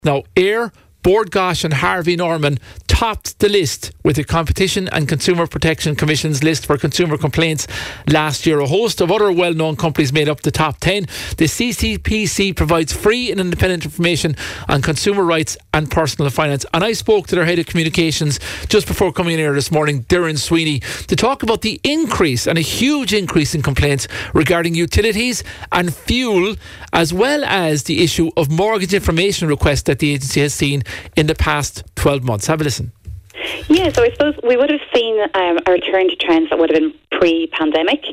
Now, Ayr, Bord Gáis and Harvey Norman topped the list with the Competition and Consumer Protection Commission's list for consumer complaints last year. A host of other well-known companies made up the top 10. The CCPC provides free and independent information on consumer rights and personal finance. And I spoke to their head of communications just before coming in here this morning, Darren Sweeney, to talk about the increase, and a huge increase in complaints regarding utilities and fuel, as well as the issue of mortgage information requests that the agency has seen in the past 12 months. Have a listen. Yeah, so I suppose we would have seen a return to trends that would have been pre-pandemic.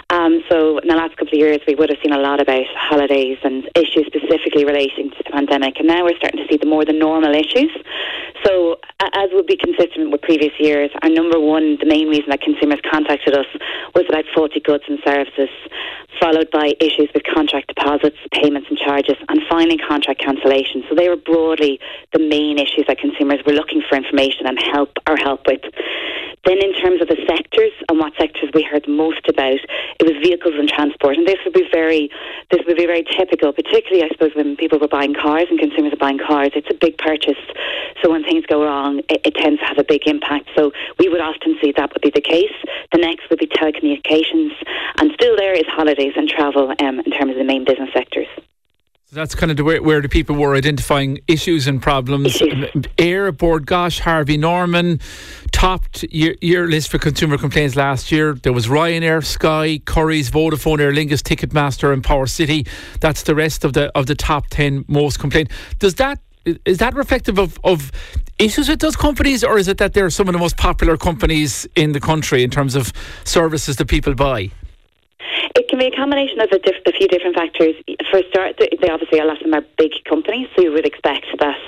So in the last couple of years, we would have seen a lot about holidays and issues specifically relating to the pandemic. And now we're starting to see the normal issues. So as would be consistent with previous years, our number one, the main reason that consumers contacted us was about faulty goods and services, followed by issues with contract deposits, payments and charges, and finally contract cancellation. So they were broadly the main issues that consumers were looking for information and help with. Then in terms of the sectors and what sectors we heard most about, it was vehicles and transport. And this would be very typical, particularly I suppose when people were buying cars and consumers are buying cars. It's a big purchase. So when things go wrong, it tends to have a big impact. So we would often see that would be the case. The next would be telecommunications. And still there is holidays and travel in terms of the main business sectors. So that's kind of where the people were identifying issues and problems. Ayr, Bord Gáis, Harvey Norman topped year list for consumer complaints last year. There was Ryanair, Sky, Currys, Vodafone, Aer Lingus, Ticketmaster and Power City. That's the rest of the top 10 most complained. Is that reflective of issues with those companies, or is it that they're some of the most popular companies in the country in terms of services that people buy? It can be a combination of a few different factors. For a start, they obviously, a lot of them are big companies, so you would expect that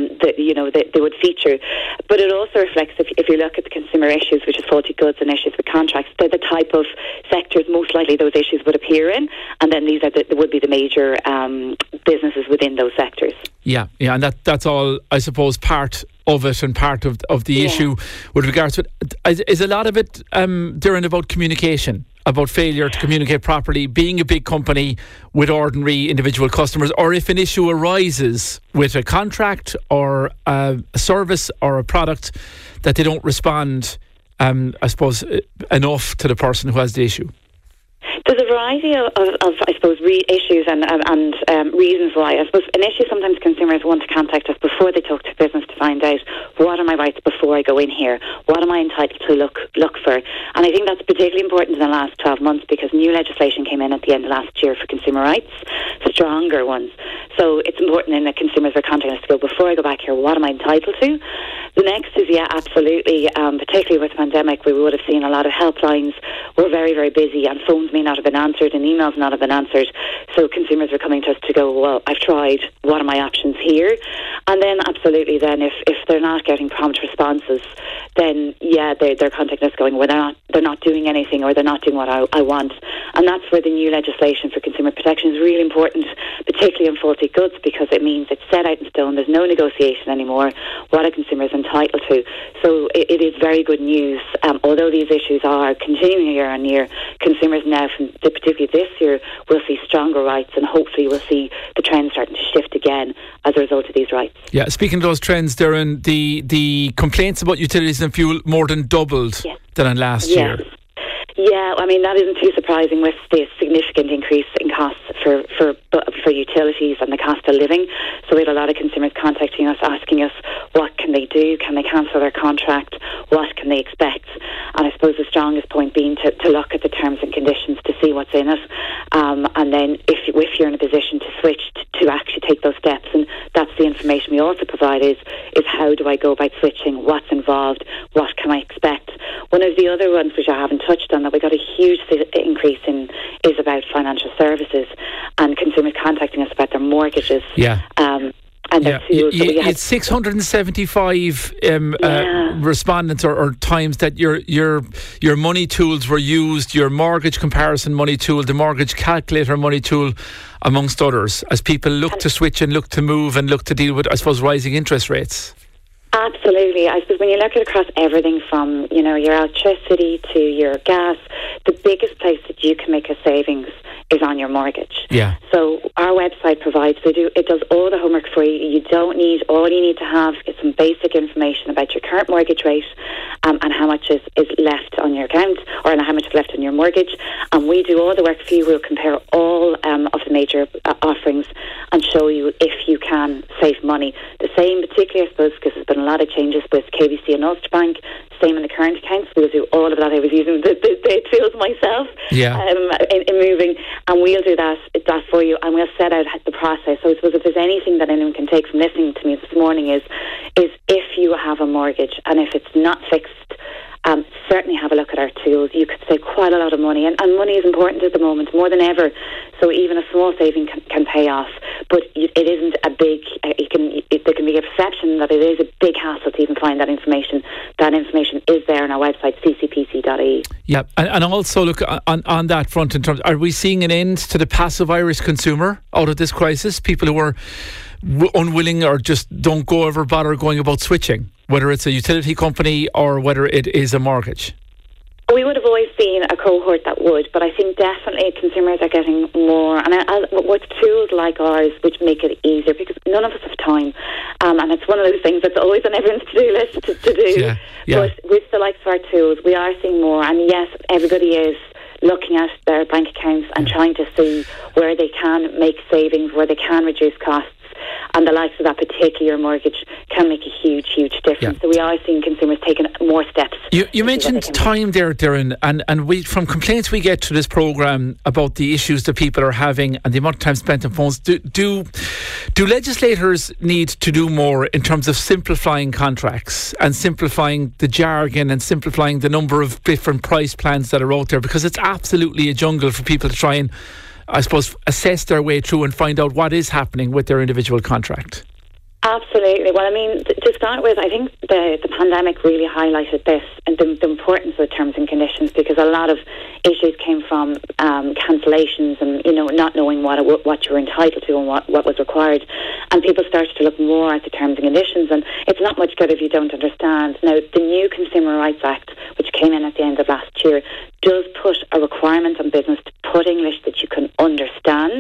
they would feature. But it also reflects, if you look at the consumer issues, which is faulty goods and issues with contracts, they're the type of sectors most likely those issues would appear in, and then these would be the major businesses within those sectors. Yeah, and that's all, I suppose, part of it and part of the issue with regards to it. Is a lot of it, Darren, about communication? About failure to communicate properly, being a big company with ordinary individual customers, or if an issue arises with a contract or a service or a product that they don't respond, I suppose, enough to the person who has the issue? There's a variety of I suppose, issues and reasons why. I suppose initially sometimes consumers want to contact us before they talk to business to find out what are my rights before I go in here, what am I entitled to look for. And I think that's particularly important in the last 12 months because new legislation came in at the end of last year for consumer rights, stronger ones. So it's important that consumers are contacting us to go, before I go back here, what am I entitled to? The next is, absolutely, particularly with the pandemic, we would have seen a lot of helplines were very, very busy and phones may not have been answered and emails not have been answered. So consumers are coming to us to go, well, I've tried, what are my options here? And then absolutely then if they're not getting prompt responses, then they're contacting us going, well, they're not doing anything, or they're not doing what I want. And that's where the new legislation for consumer protection is really important, particularly in faulty goods, because it means it's set out in stone. There's no negotiation anymore. What a consumer is entitled to. So it is very good news. Although these issues are continuing year on year, consumers now, particularly this year, will see stronger rights, and hopefully we'll see the trend starting to shift again as a result of these rights. Yeah, speaking of those trends, Darren, the complaints about utilities and fuel more than doubled than on last year. Yeah, I mean, that isn't too surprising with the significant increase in costs for utilities and the cost of living. So we had a lot of consumers contacting us, asking us what can they do, can they cancel their contract, what can they expect. And I suppose the strongest point being to look at the terms and conditions to see what's in it. And then if you're in a position to switch, to actually take those steps. And that's the information we also provide is how do I go about switching, what's involved, what can I expect. One of the other ones which I haven't touched on that we got a huge increase in is about financial services and consumers contacting us about their mortgages. And it's 675 respondents or times that your money tools were used, your mortgage comparison money tool, the mortgage calculator money tool, amongst others, as people look to switch and look to move and look to deal with, I suppose, rising interest rates. Absolutely. I suppose when you look at across everything from, your electricity to your gas, the biggest place that you can make a savings is on your mortgage. Yeah. So our website provides, it does all the homework for you. All you need to have is some basic information about your current mortgage rate and how much is left on your account or how much is left on your mortgage. And we do all the work for you. We'll compare all of the major offerings and show you if you can save money. The same, particularly, I suppose, because there's been a lot of changes with KBC and Ulster Bank. Same in the current accounts. We'll do all of that. I was using the tools myself in moving, and we'll do that for you, and we'll set out the process. So I suppose if there's anything that anyone can take from listening to me this morning is if you have a mortgage and if it's not fixed, certainly have a look at our tools. You could save quite a lot of money, and money is important at the moment, more than ever. So even a small saving can pay off, but it isn't a big. There can be a perception that it is a big hassle to even find that information. That information is there on our website, ccpc.ie. Yeah, and also look on that front. In terms, are we seeing an end to the passive Irish consumer out of this crisis? People who are unwilling or just don't bother going about switching, whether it's a utility company or whether it is a mortgage? We would have always seen a cohort that would, but I think definitely consumers are getting more, and with tools like ours, which make it easier, because none of us have time, and it's one of those things that's always on everyone's to-do list to do. Yeah. But with the likes of our tools, we are seeing more, and yes, everybody is looking at their bank accounts and trying to see where they can make savings, where they can reduce costs. And the likes of that particular mortgage can make a huge, huge difference. So we are seeing consumers taking more steps. You mentioned time there, Darren, and we, from complaints we get to this programme about the issues that people are having and the amount of time spent on phones, do legislators need to do more in terms of simplifying contracts and simplifying the jargon and simplifying the number of different price plans that are out there? Because it's absolutely a jungle for people to try and, I suppose, assess their way through and find out what is happening with their individual contract. Absolutely. Well, I mean, to start with, I think the pandemic really highlighted this and the importance of terms and conditions, because a lot of issues came from cancellations and, not knowing what you were entitled to and what was required. And people started to look more at the terms and conditions, and it's not much good if you don't understand. Now, the new Consumer Rights Act, which came in at the end of last year, does put a requirement on business to put English that you can understand,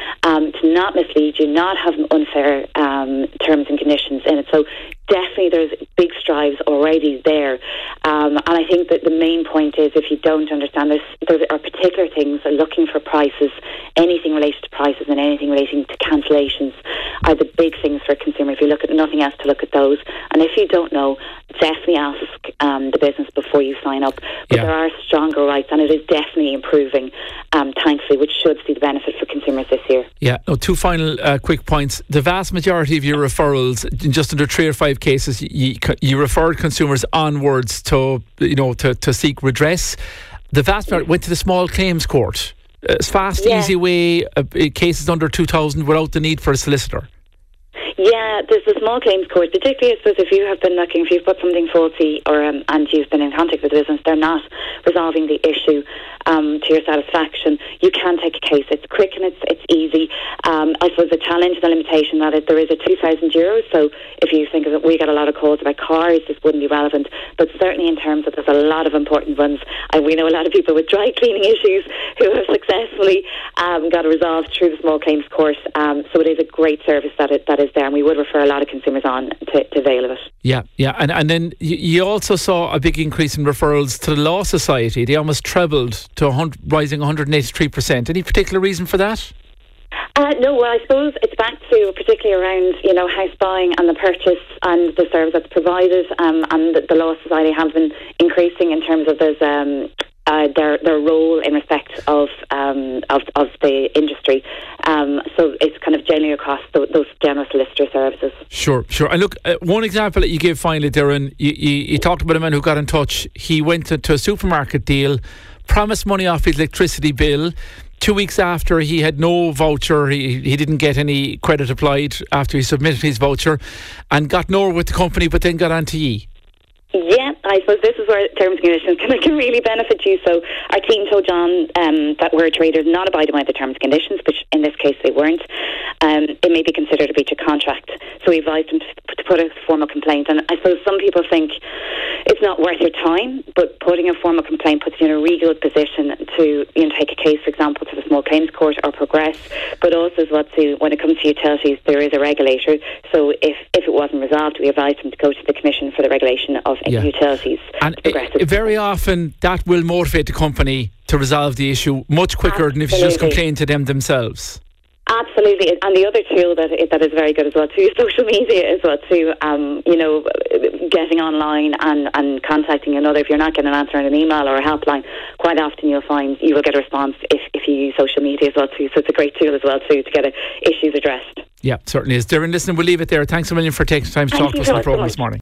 to not mislead you, not have unfair terms and conditions in it. So definitely there's big strides already there. And I think that the main point is, if you don't understand, there are particular things, looking for prices, anything related to prices and anything relating to cancellations are the big things for a consumer. If you look at nothing else, to look at those. And if you don't know, definitely ask the business before you sign up. But there are stronger rights, and it is definitely improving, thankfully, which should see the benefit for consumers this year. Yeah. No, two final quick points. The vast majority of your referrals, just under 3 or 5 cases, you referred consumers onwards to seek redress. The vast majority went to the small claims court. It's fast, easy way, cases under 2,000 without the need for a solicitor. Yeah, there's the small claims court, particularly, I suppose, if you have been looking, if you've put something faulty or and you've been in contact with the business, they're not resolving the issue to your satisfaction, you can take a case. It's quick and it's easy. I suppose the challenge and the limitation that there is a €2,000, so if you think of it, we get a lot of calls about cars, this wouldn't be relevant, but certainly in terms of, there's a lot of important ones, and we know a lot of people with dry cleaning issues who have successfully got it resolved through the small claims court, so it is a great service that is there, and we would refer a lot of consumers on to avail of it. Yeah, and then you also saw a big increase in referrals to the Law Society. They almost trebled to rising 183%. Any particular reason for that? No, well, I suppose it's back to particularly around, house buying and the purchase and the service that's provided, and the Law Society have been increasing in terms of their role in respect of the industry. So it's kind of generally across those general solicitor services. Sure. And look, one example that you gave finally, Darren, you talked about a man who got in touch. He went to a supermarket deal, promised money off his electricity bill. 2 weeks after, he had no voucher. He didn't get any credit applied after he submitted his voucher, and got nowhere with the company, but then got onto Ye. Yeah, I suppose this is where terms and conditions can really benefit you. So our team told John that were traders not abiding by the terms and conditions, which in this case they weren't. It may be considered a breach of contract. So we advised him to to put a formal complaint. And I suppose some people think it's not worth your time, but putting a formal complaint puts you in a really good position to take a case, for example, to the small claims court or progress. But also as well, when it comes to utilities, there is a regulator. So if it wasn't resolved, we advise them to go to the Commission for the Regulation of Utilities. And very often that will motivate the company to resolve the issue much quicker than if you just complain to them themselves. Absolutely, and the other tool that is very good as well too is social media as well too. Getting online and contacting another. If you're not getting an answer in an email or a helpline, quite often you'll find you will get a response if you use social media as well too. So it's a great tool as well too to get issues addressed. Yeah, certainly is. Darren, listen, we'll leave it there. Thanks a million for taking time to talk to us on the programme this morning.